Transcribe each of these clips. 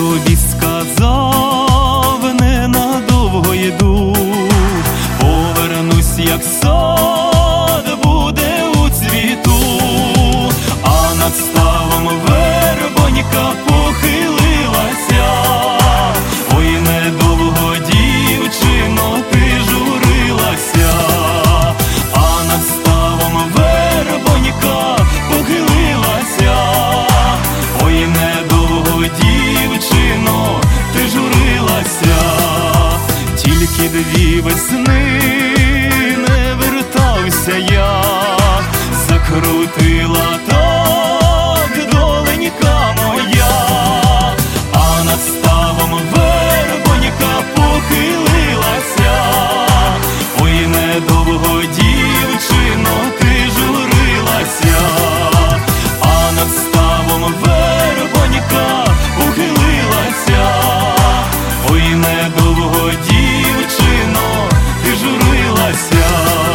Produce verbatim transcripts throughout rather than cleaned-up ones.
тобі сказав, ненадовго йду, повернусь, як сад буде у цвіту, а над ставом вербонька похилилася. Ой, недовго, дівчино, ти журилася, а над ставом вербонька похилилася. Ой, недовго, дівчино, ти журилася. Тільки дві весни не вертався я, закрутила так доленька моя, а над ставом вербонька похилилася. Ой, недовго, дівчино, ти журилася, а над ставом вербонька похилилася. Ой, недовго, дівчино, ти журилася.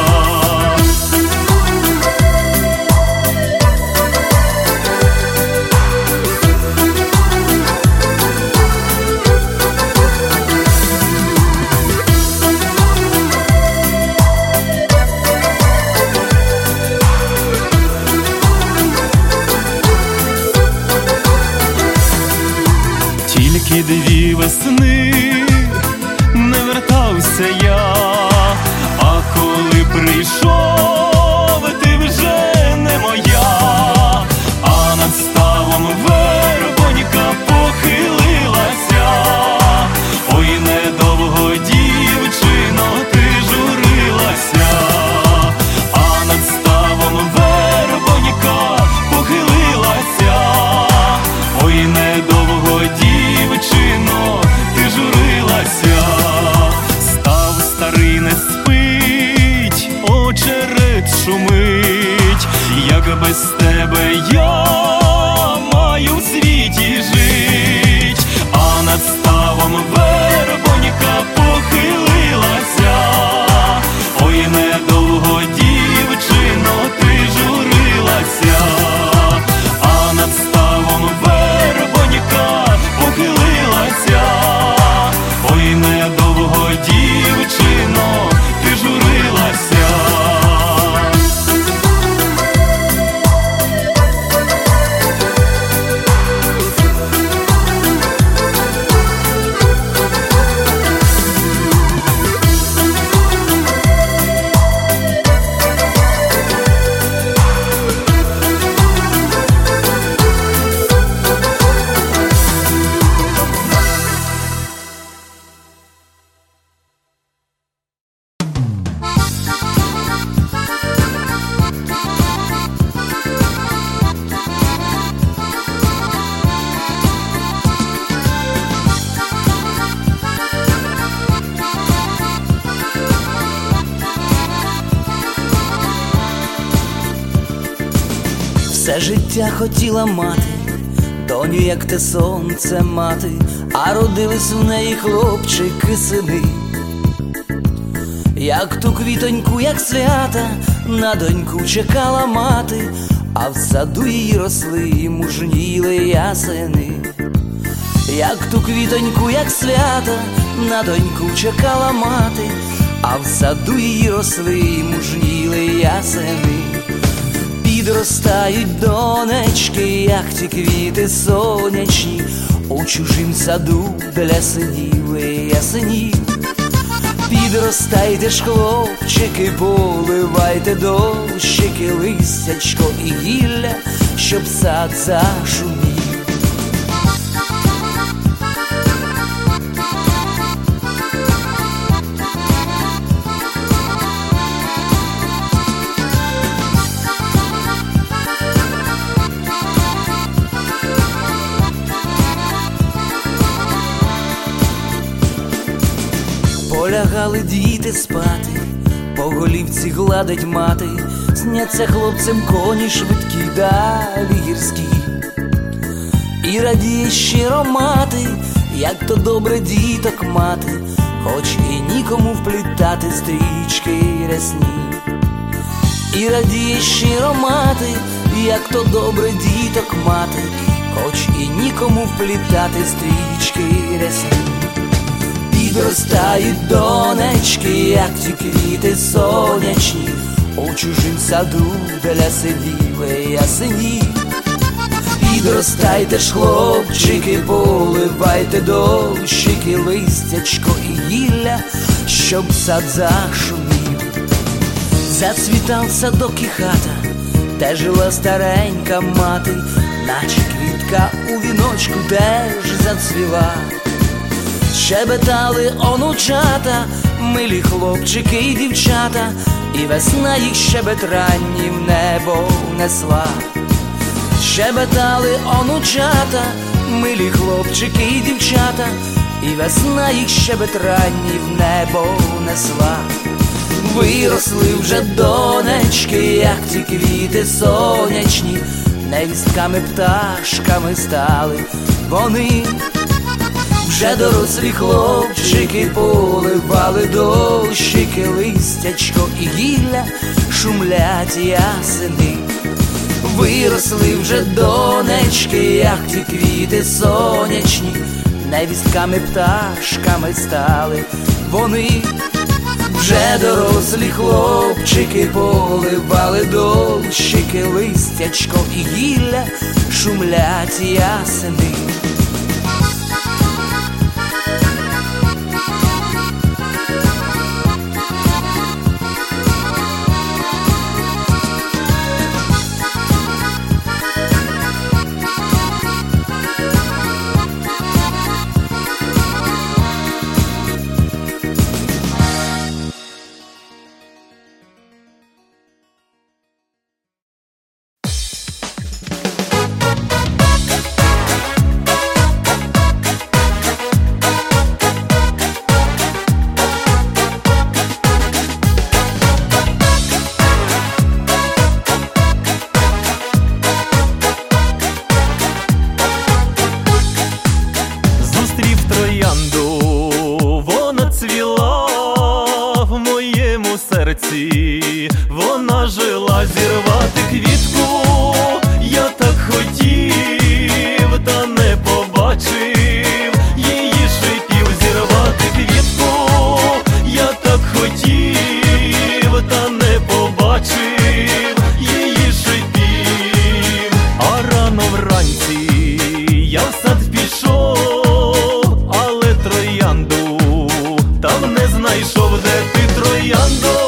Тільки дві весни не вертався я, а коли прийшов, ти вже не моя, а над ставом вербонька похилилася. Ой, недовго, дівчино, ти журилася, а над ставом вербонька похилилася. Ой, недовго, дівчино, ти журилася. Став старий не спить, очерет шумить, як без тебе я маю в світі жить, а над ставом вербонька похилилася. Ой, недовго, дівчино, ти журилася, а над ставом вербонька похилилася. Ой, недовго, дівчино, ти журилася. Все життя хотіла мати, доню, як те сонце мати, а родились в неї хлопчики сини. Як ту квітоньку, як свята, на доньку чекала мати, а в саду її росли і мужніли ясени. Як ту квітоньку, як свята, на доньку чекала мати, а в саду її росли і мужніли ясени. Підростають донечки, як ті квіти сонячні, у чужім саду для синів і ясенів. Підростайте ж, хлопчики, поливайте дощики, листячко і гілля, щоб сад зашумів. Полягали діти спати, по голівці гладить мати, сняться хлопцям коні швидкі, далі гірські. І радіє щиро мати, як то добре діток мати, хоч і нікому вплітати стрічки рясні. І радіє щиро мати, як то добре діток мати, хоч і нікому вплітати стрічки рясні. Підростають донечки, як ті квіти сонячні, у чужим саду, для сиділи ясені. Підростайте ж, хлопчики, поливайте дощики, листячко і гілля, щоб сад зашумів. Зацвітав садок і хата, де жила старенька мати, наче квітка у віночку теж зацвіла. Щебетали онучата, милі хлопчики і дівчата, і весна їх щебет ранній в небо несла. Щебетали онучата, милі хлопчики і дівчата, і весна їх щебет ранній в небо несла. Виросли вже донечки, як ті квіти сонячні, невістками пташками стали вони. Вже дорослі хлопчики поливали дощики, листячко і гілля, шумлять ясени. Виросли вже донечки, як ті квіти сонячні, невістками пташками стали вони. Вже дорослі хлопчики поливали дощики, листячко і гілля, шумлять ясени. Вона жила зірвати квітку, я так хотів, та не побачив її шипів. Зірвати квітку, я так хотів, та не побачив її шипів. А рано вранці я в сад пішов, але троянду там не знайшов. Де ти, трояндо?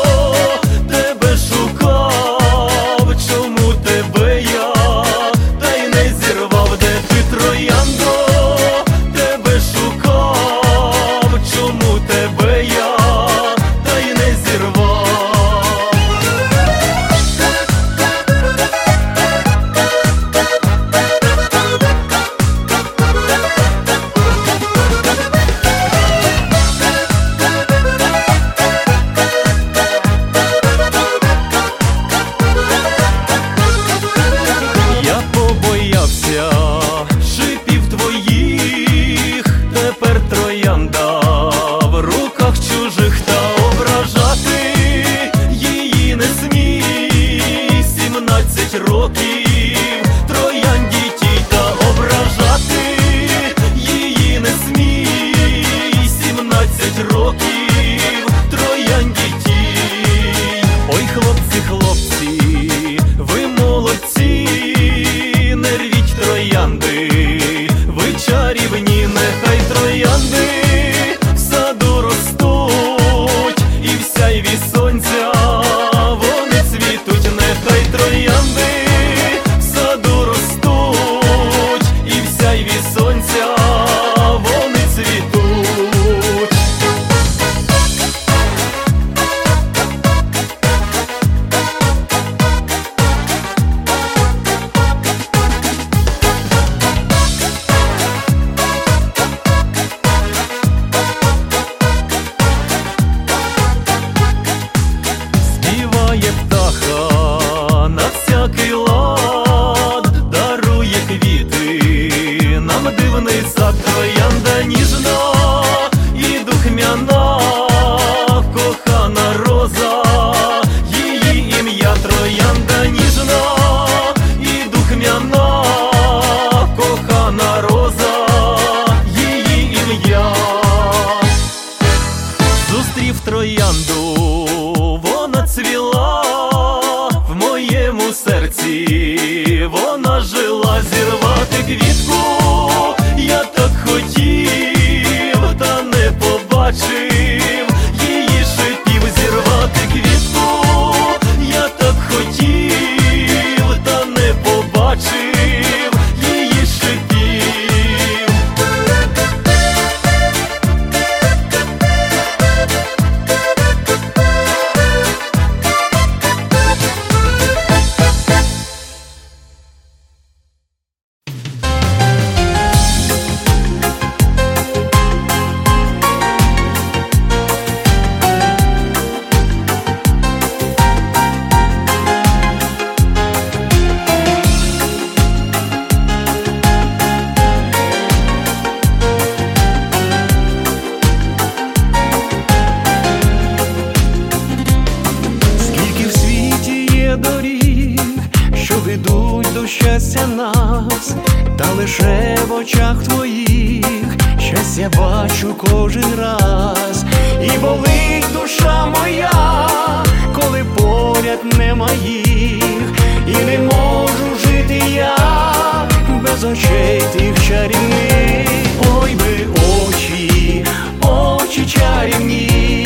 очах твоїх щось я бачу кожен раз, і болить душа моя, коли поряд нема їх, і не можу жити я без очей тих чарівних. Ой би очі, очі чарівні,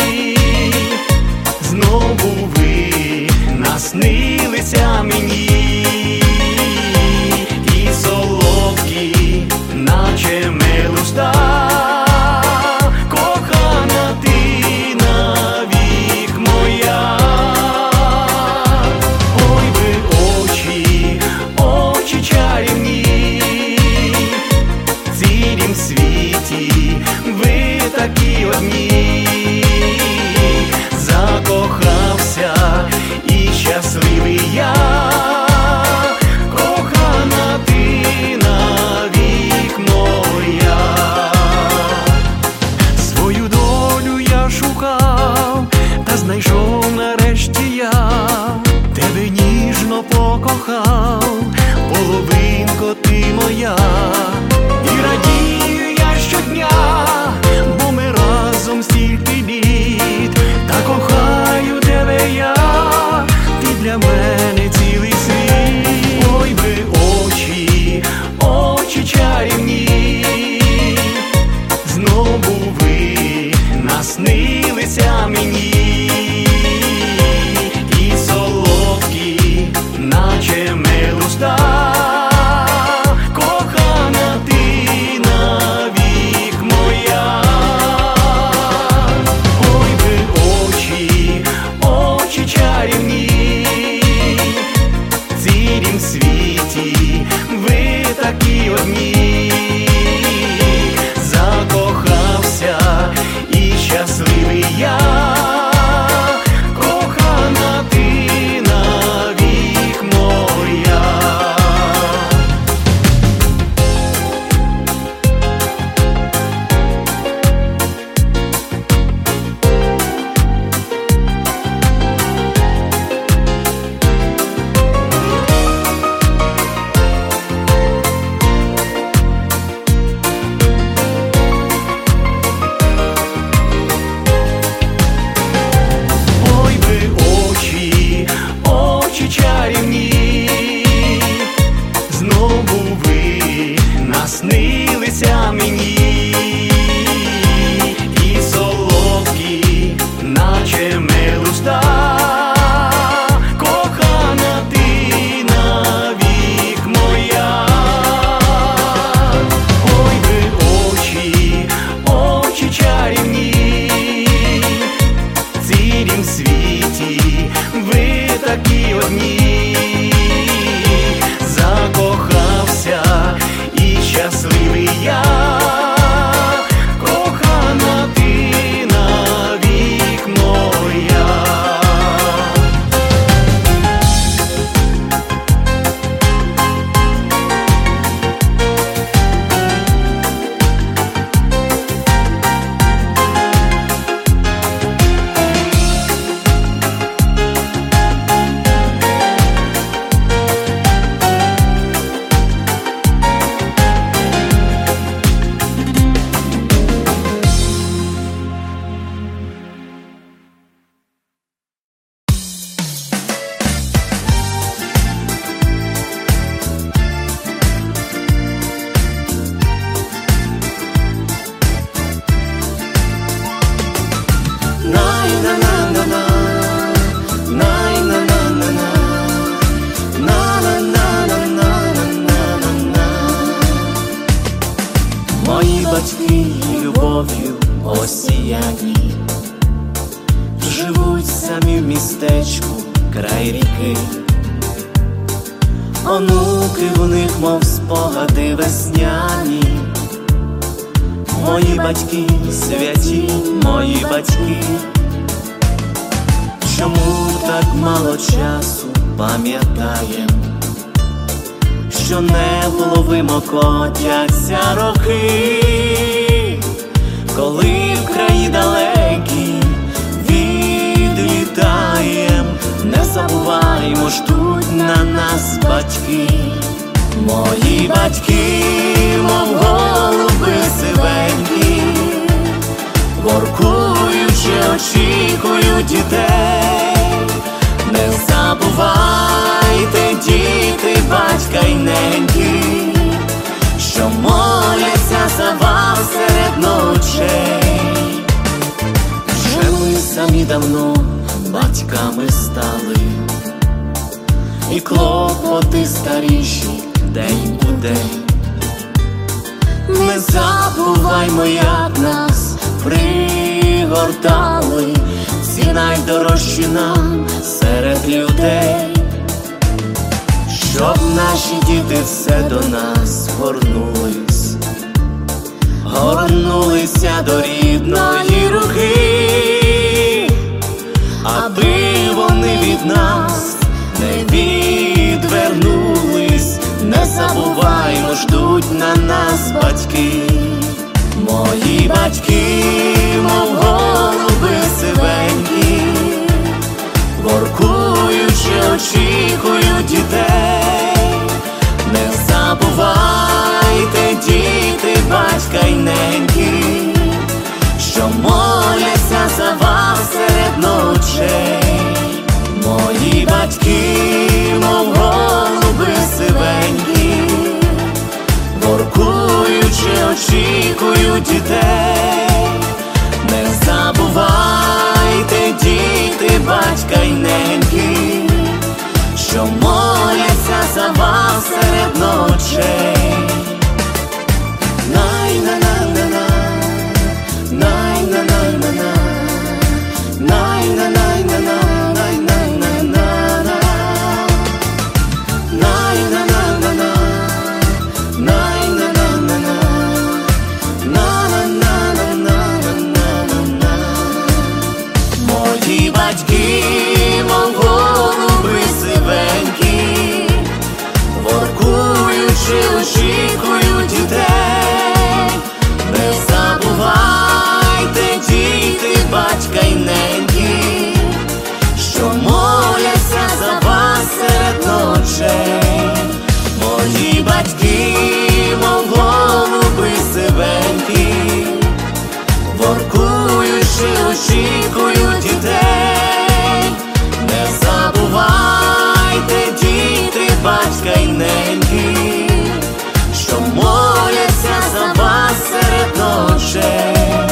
знову ви наснилися мені, і солодкі, наче мелуста, кохана ти навік моя. Ой ви очі, очі чарівні, в цілім світі ви такі одні, закохався і щасливий я, кохана ти навік моя. Свою долю я шукав, та знайшов нарешті я, тебе ніжно покохав, половинко ти моя. І радію я щодня, бо ми разом стільки літ, та кохаю тебе я, ти для мене цілий світ. Ой ви очі, очі чарівні, знову ви наснилися мені, і солодкі, наче мелуста, кохана ти навік моя. Ой ви очі, очі чарівні, в цілім світі ви такі одні, закохався і щасливий я, кохана ти навік моя. Ой ви очі, очі чарівні, знову ви наснилися мені, і солодкі, наче мелуста, кохана ти навік моя. Ой ви очі, очі чарівні, в цілім світі ви такі одні, закохався і щасливий я, кохана ти навік моя. Мої батьки любов'ю осіяні, живуть самі в містечку край ріки. Онуки в них, мов спогади весняні. Мої батьки святі, мої батьки. Чому так мало часу пам'ятаєм, що невловимо котяться роки, коли в краї далекі відлітаєм, не забуваймо, ждуть на нас батьки. Мої батьки, мов давно батьками стали, і клопоти старіші день у день. Не забуваймо, як нас пригортали ці найдорожчі нам серед людей, щоб наші діти все до нас горнулись, горнулися до рідної руки, аби вони від нас не відвернулись. Не забуваймо, ждуть на нас батьки. Мої батьки, мов голуби сивенькі, воркуючи, очікують дітей. Не забувайте, діти, батька й неньки, що моляться за вас серед ночей. Мої батьки, мов голуби сивенькі, воркуючи, очікують дітей. Не забувайте, діти, батька й неньки, що моляться за вас серед ночей. Най-на-най-на-на, най-на-най-на-на, най-на-най-на-на, най-най-на-на-на, най-на-на-на-на, най-на-на-на-на, на-на-на-на-на-на-на. Мої батьки, мов голуби сивенькі, воркуючи, очікують дітей. Не забувайте, діти, батька й неньки, що моляться за вас серед ночей. Мої батьки, мов голуби сивенькі, воркуючи, очікують дітей. Не забувайте, діти, батька й неньки, що моляться за вас серед ночей.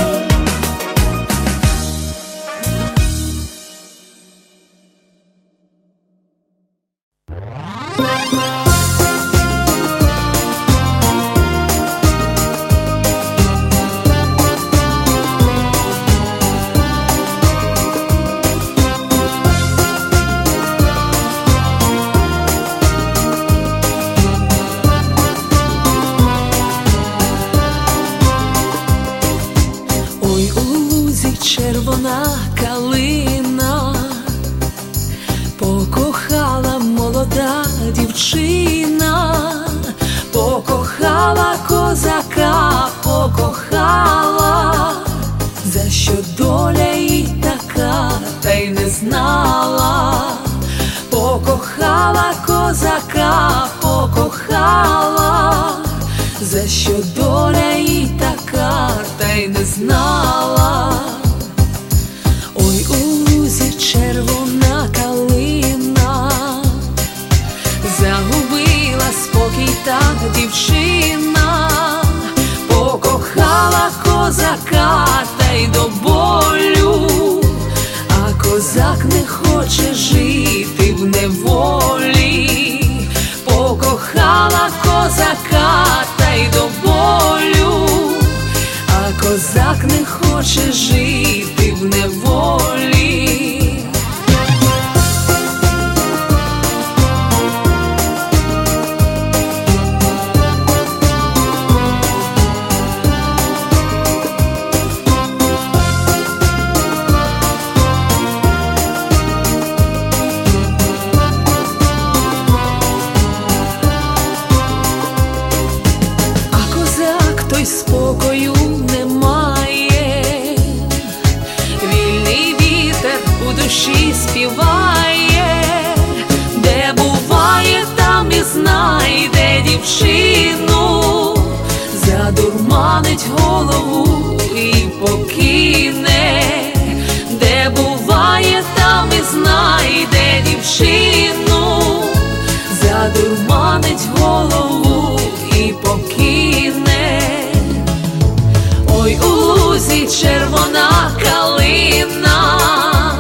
Ой, у лузі червона калина, покохала молода дівчина, покохала козака, покохала, за що доля їй така, та й не знала. Покохала козака, покохала, за що доля їй така, та й не знала. Ой, у лузі червона калина, загубила спокій та дівчина, покохала козака, та й до болю, а козак не хоче жити в неволі. Покохала козака, та й до болю, а козак не хоче жити в неволі. Той спокою немає, вільний вітер у душі співає, де буває, там і знайде дівчину, задурманить голову і покине, де буває, там і знайде дівчину, задурманить голову і покине. Ой, у лузі червона калина,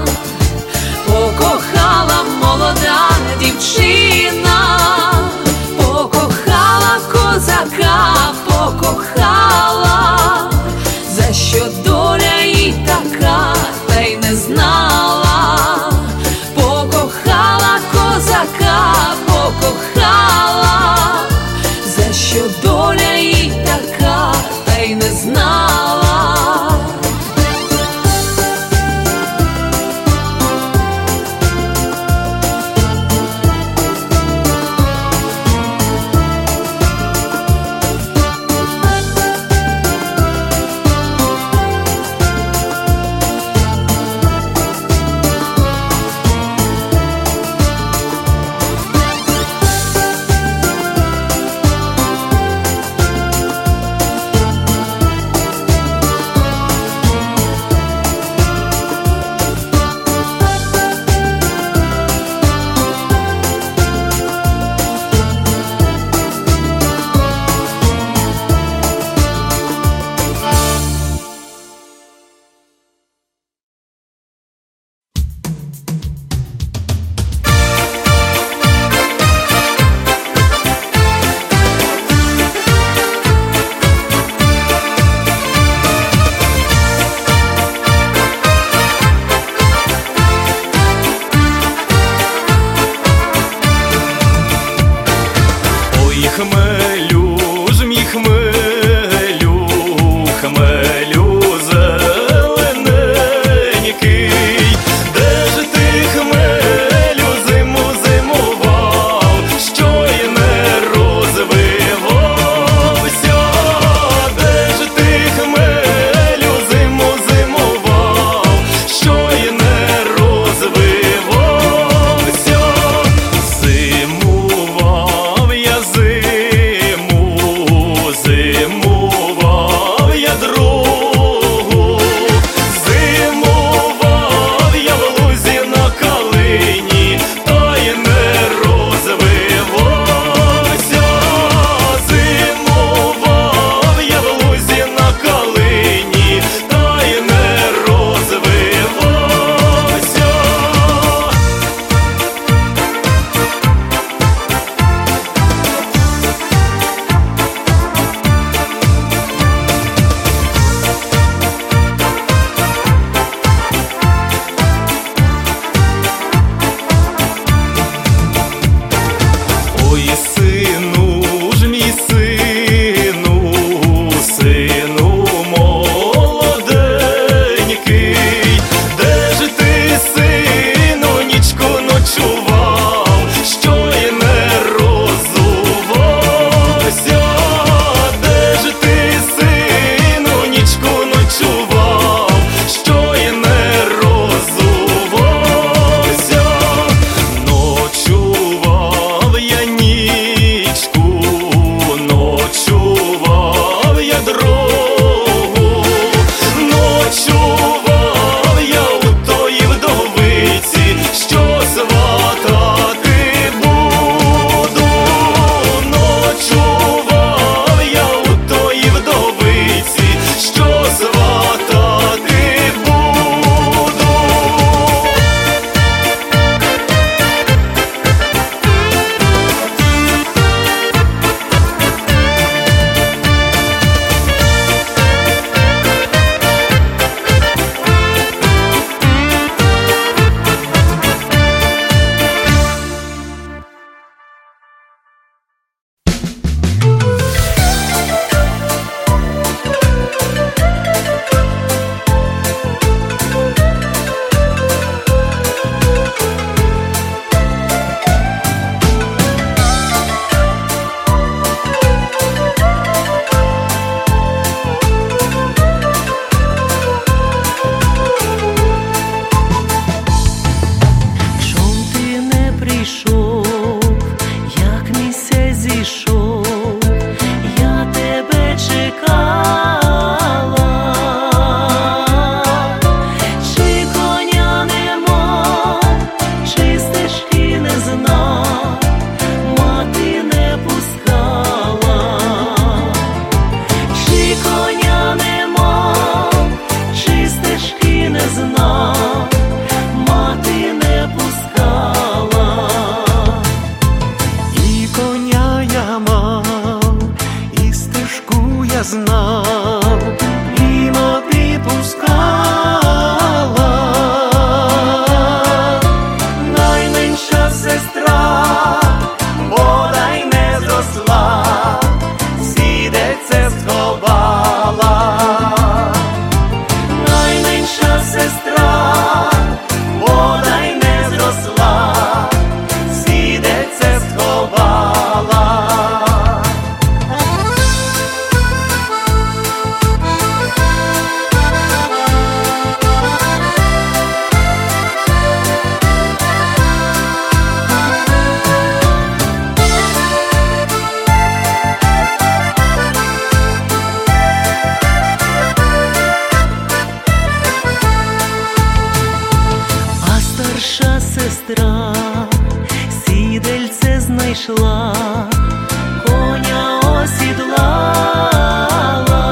прийшла, коня осідлала.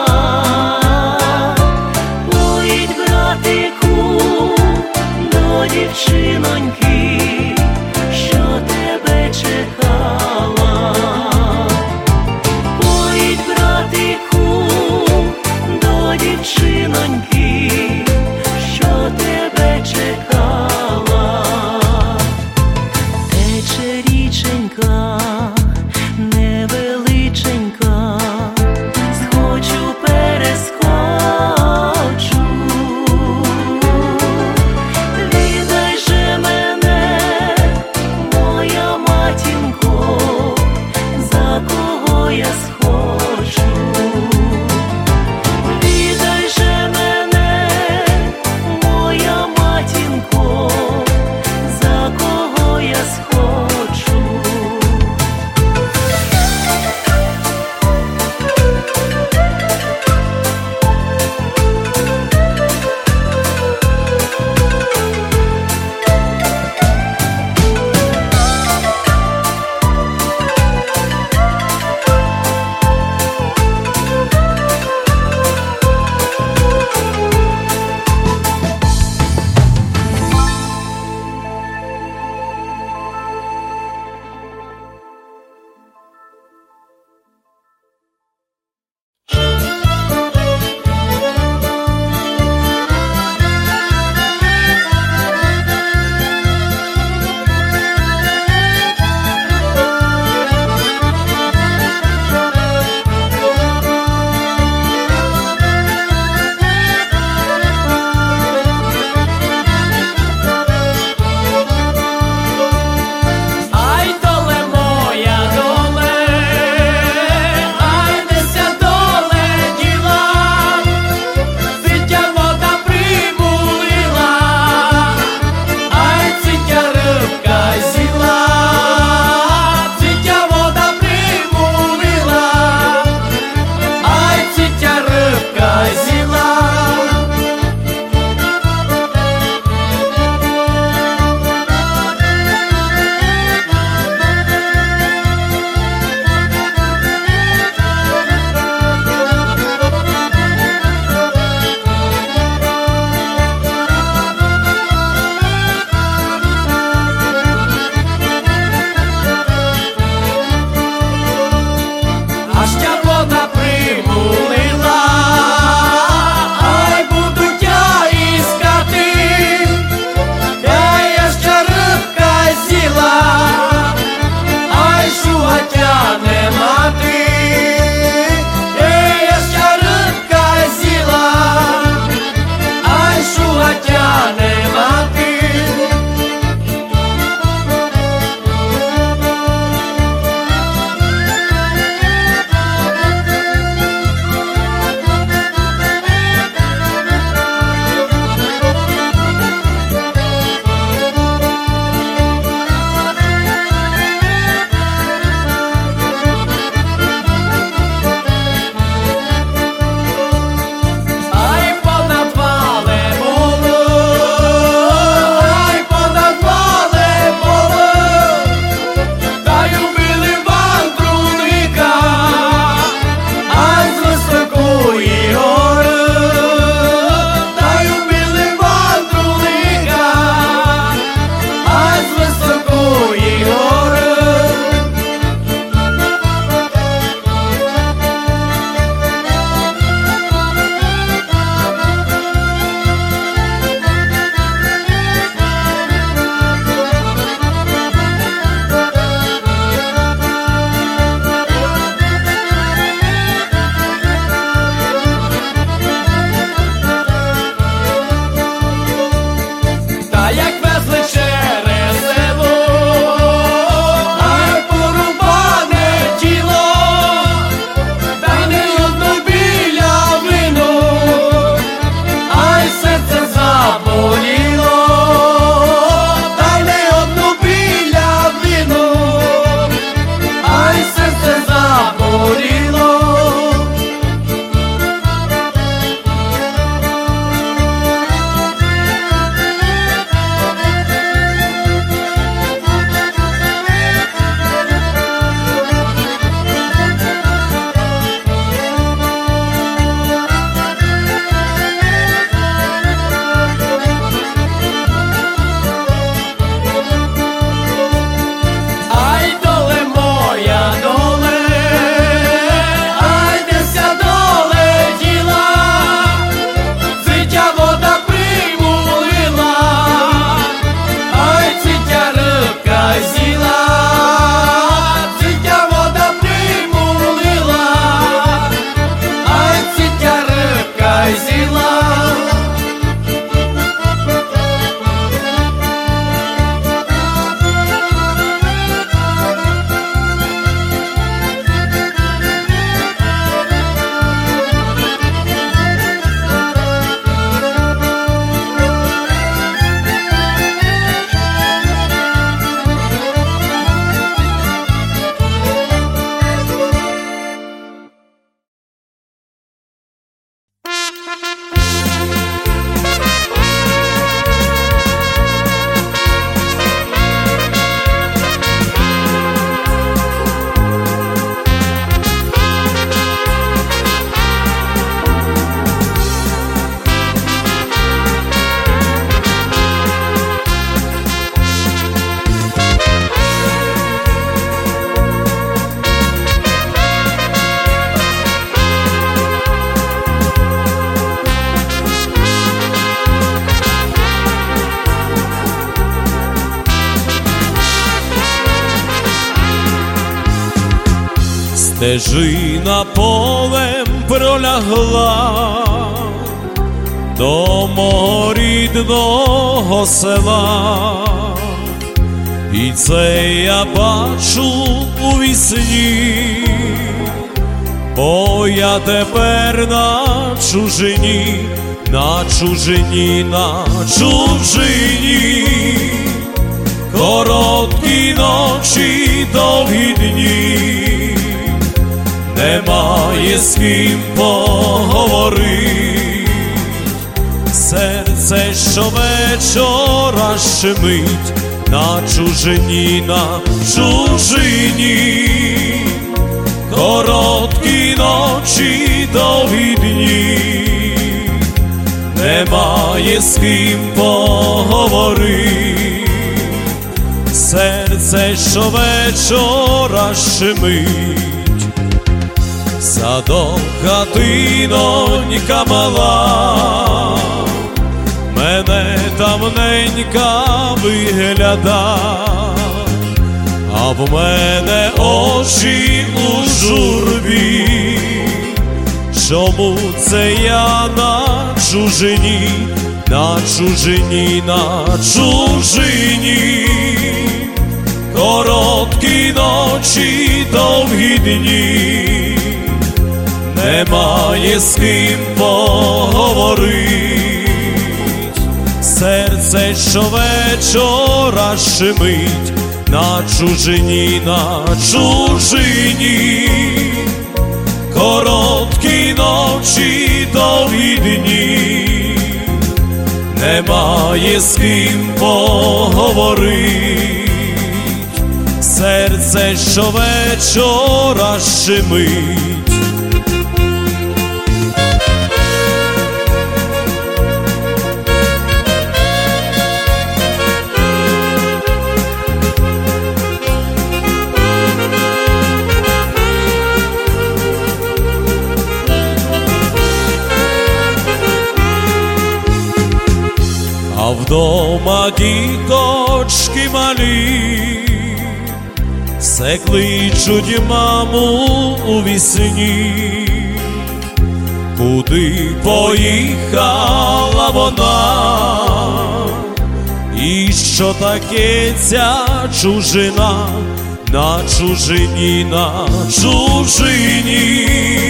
Поїдь, братику, до дівчиноньки, що тебе чекала. Поїдь, братику, до дівчиноньки, що тебе чекала. Тече річенька Стежина полем пролягла до мого рідного села, і це я бачу у вісні, бо я тепер на чужині, на чужині, на чужині. Короткі ночі, довгі дні, немає з ким поговорить. Серце щовечора щемить на чужині, на чужині. Короткі ночі, довгі дні, немає з ким поговорить. Серце щовечора щемить. Садок, хатинонька мала, мене давненька вигляда, а в мене очі у журбі. Чому це я на чужині, на чужині, на чужині? Короткі ночі, довгі дні, немає з ким поговорить. Серце щовечора щемить на чужині, на чужині. Короткі ночі, довгі дні, немає з ким поговорить. Серце щовечора щемить. А вдома діточки малі все кличуть маму у вісні. Куди поїхала вона? І що таке ця чужина, на чужині, на чужині?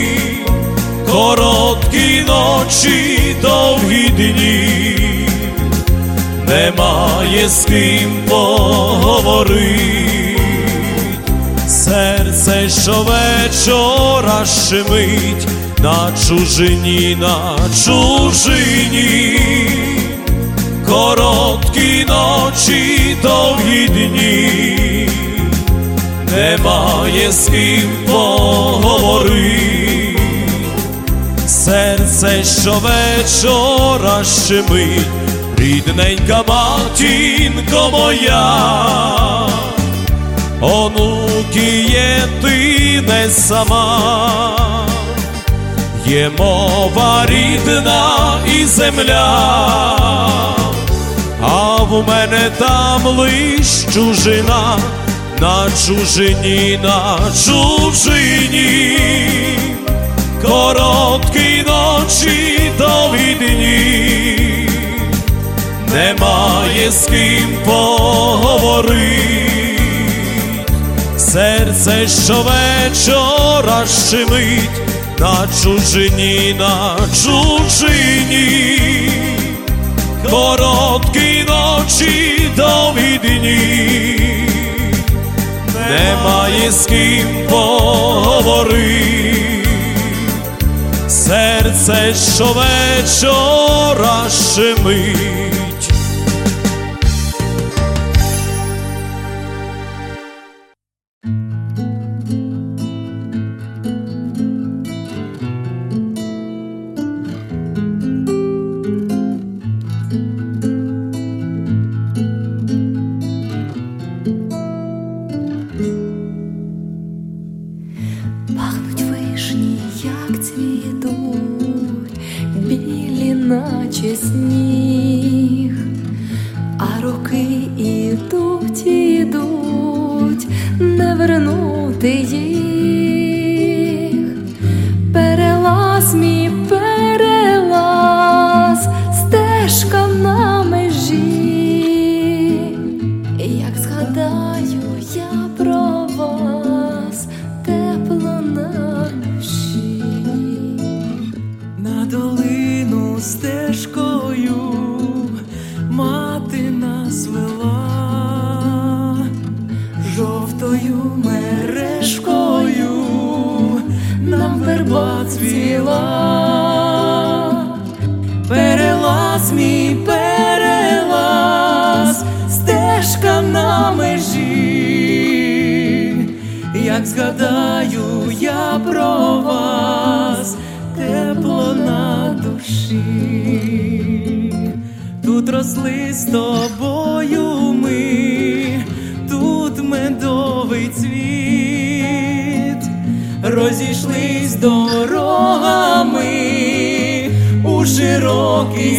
Короткі ночі, довгі дні, немає з ким поговорить. Серце щовечора щемить на чужині, на чужині. Короткі ночі, довгі дні, немає з ким поговорить. Серце щовечора щемить. Рідненька матінко моя, онуки є ти не сама. Є мова рідна і земля, а в мене там лиш чужина, на чужині, на чужині. Короткі ночі, довгі дні, немає з ким поговорить. Серце щовечора щемить на чужині, на чужині. Короткі ночі, довгі дні, немає з ким поговорить. Серце щовечора щемить. Пахнуть вишні, як цвітуть, білі наче сніг, а роки ідуть, ідуть, не вернути їх. калину стежкою мати нас вела, жовтою мережкою нам верба цвіла. Перелаз, мій перелаз, стежка на межі. Як згадаю я про вас, тепло на душі. Тут росли з тобою ми, тут медовий цвіт. Розійшлись дорогами у широкий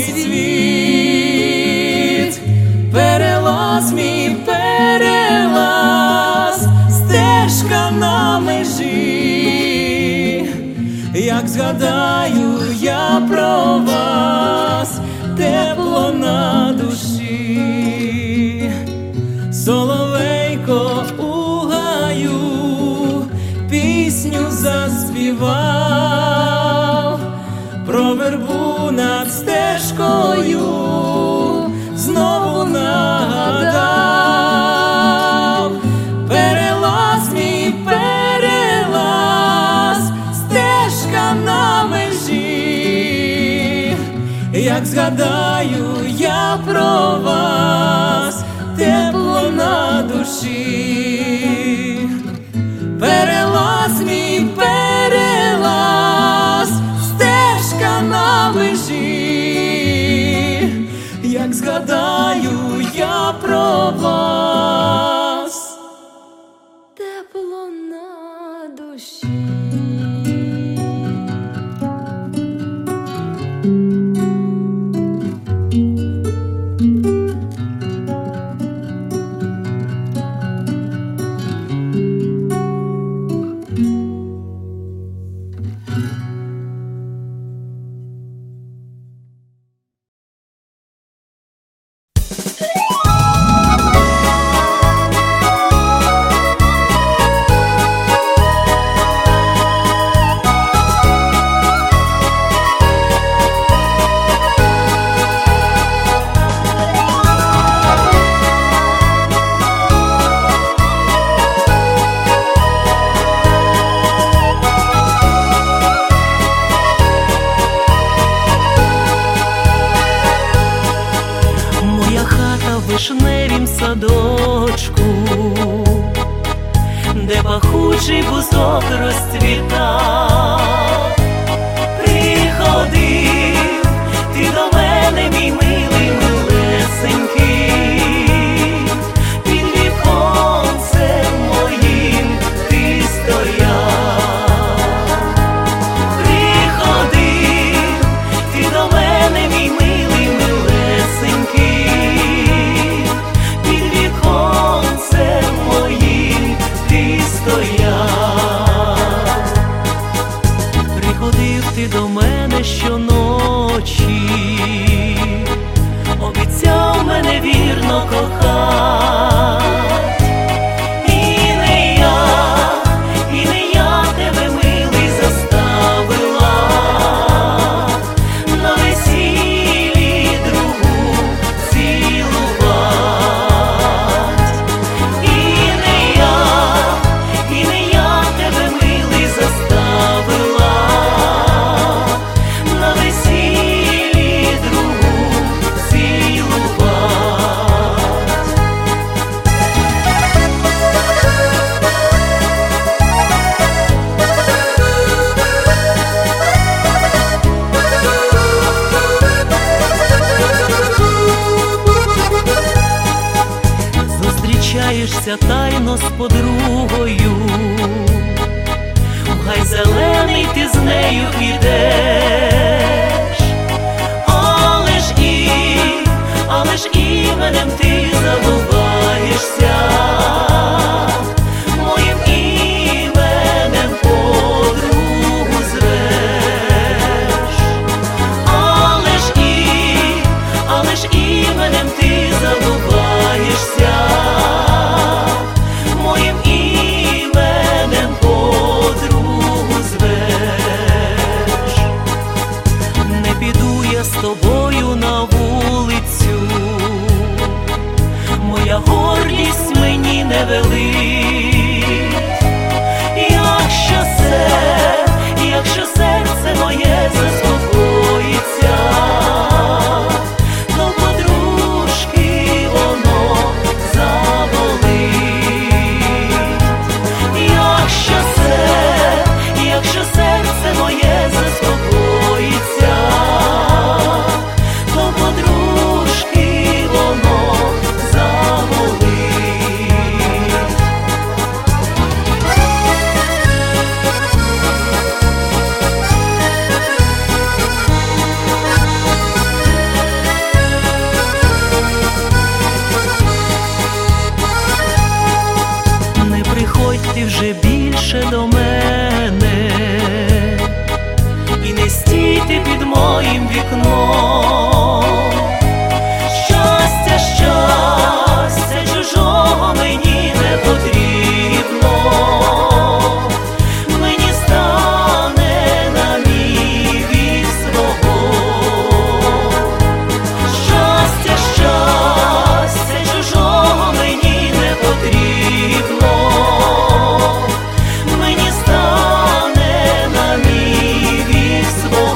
світ. Перелаз, мій перелаз, стежка на межі. Як згадаю я про вас, тепло на душі. Соловейко у гаю пісню заспівав, про вербу над стежкою знову нагадав. Перелаз, мій перелаз, стежка на межі. Як згадаю я про вас, тепло на душі. Перелаз, мій перелаз, стежка на межі. Як згадаю я про вас, тепло на душі. Вишневім садочку, де пахучий бузок розцвітав. Приходив ти до мене, мій милий, милесенький, під віконцем моїм ти стояв. Приходив ти до мене, мій милий, милесенький, приходив ти до мене щоночі, обіцяв мене вірно кохать. І не я, і не я тебе, милий, заставила на весіллі другу цілувать. І не я, і не я тебе, милий, заставила на весіллі другу цілувать. Зустрічаєшся тайно з подругою, в гай зелений ти з нею ідеш. Але ж і, але ж іменем ти забуваєшся, моїм іменем подругу звеш. Але ж і, але ж іменем ти забуваєшся, моїм я з тобою на вулицю, моя гордість мені не велить. Якщо це, якщо серце моє заспокоїться, то подружки воно заболить. Якщо це, якщо серце моє заспокоїться, то подружки воно заболить. Не приходьте вже більше до мене і не стійте під моїм вікном. Щастя, щастя чужого мені не потрібно, мені стане на мій вік свого. Щастя, щастя чужого мені не потрібно, мені стане на мій вік свого.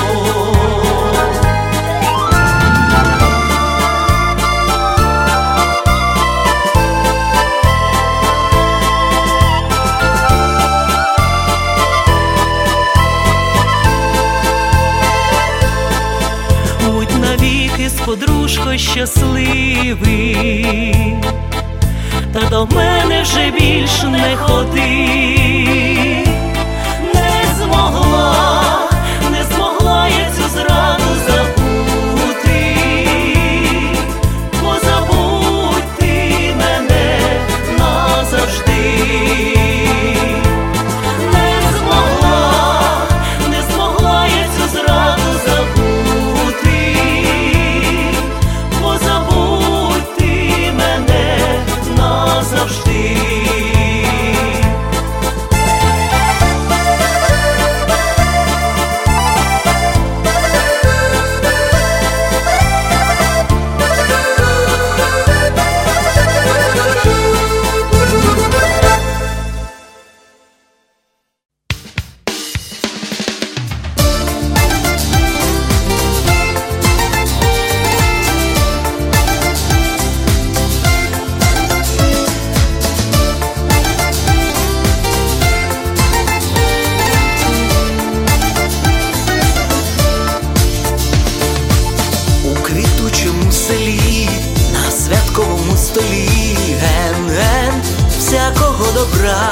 Будь навіки з подружкою щасливий, та до мене вже більш не ходи. Не змогла, не змогла я цю зраду забути, позабудь ти мене назавжди. Не змогла, не змогла я цю зраду забути, позабудь ти мене назавжди. У квітучому селі, на святковому столі, ген-ген всякого добра.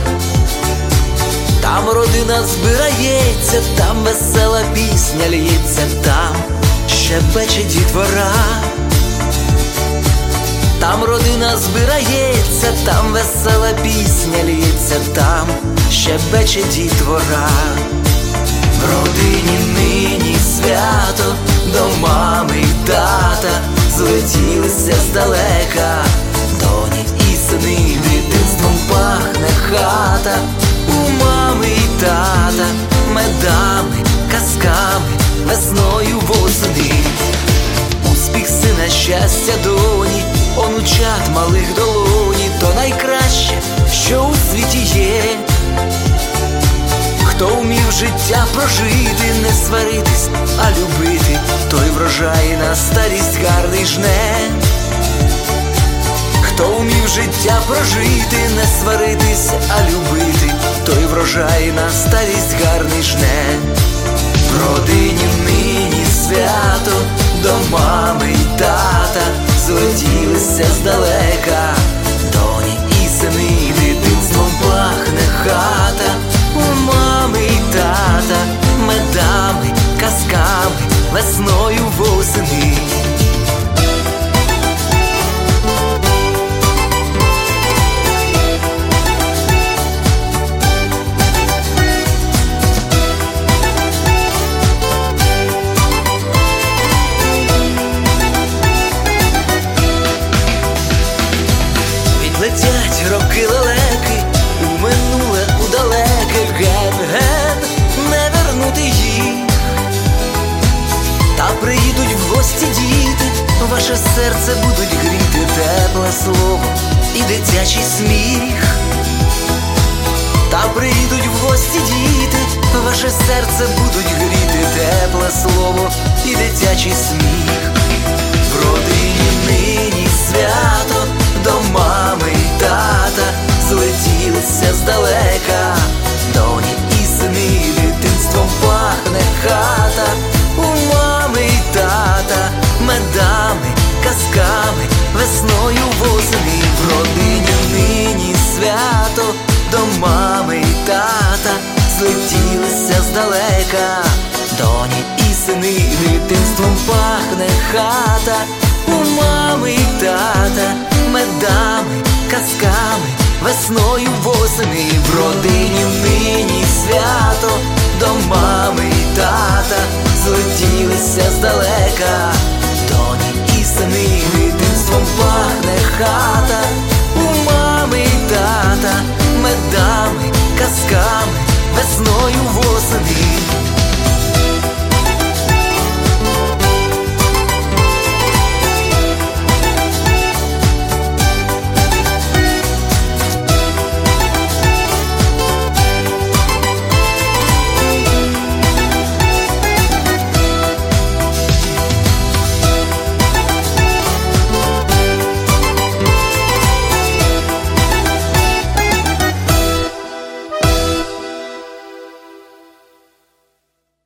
Там родина збирається, там весела пісня лється, там щебече дітвора. Там родина збирається, там весела пісня лється, там щебече дітвора. В родині нині свято, до мами й тата злетілися здалека. Доні і сини, дитинством пахне хата. У мами й тата медами, казками, весною восени. Успіх сина, щастя доні, онучат малих долоні, то найкраще, що у світі є. Хто вмів життя прожити, не сваритись, а любити, той врожай на старість гарний жне. Хто вмів життя прожити, не сваритись, а любити, той врожай на старість гарний жне. В родині нині свято, до мами й тата злетілися здалека. Доні і сини, дитинством пахне хата. У мами й тата медами, казками, весною восени. приїдуть в гості діти, ваше серце будуть гріти тепле слово і дитячий сміх. Та приїдуть в гості діти, ваше серце будуть гріти тепле слово і дитячий сміх. В родині нині свято, до мами й тата злетілися здалека, доні і сини, дитинством пахне хата. У мами й тата медами, казками, весною восени. В родині нині свято, до мами й тата злетілися здалека, доні і сини, дитинством пахне хата. У мами й тата медами, казками, весною восени. В родині нині свято, до мами й тата злетілися здалека,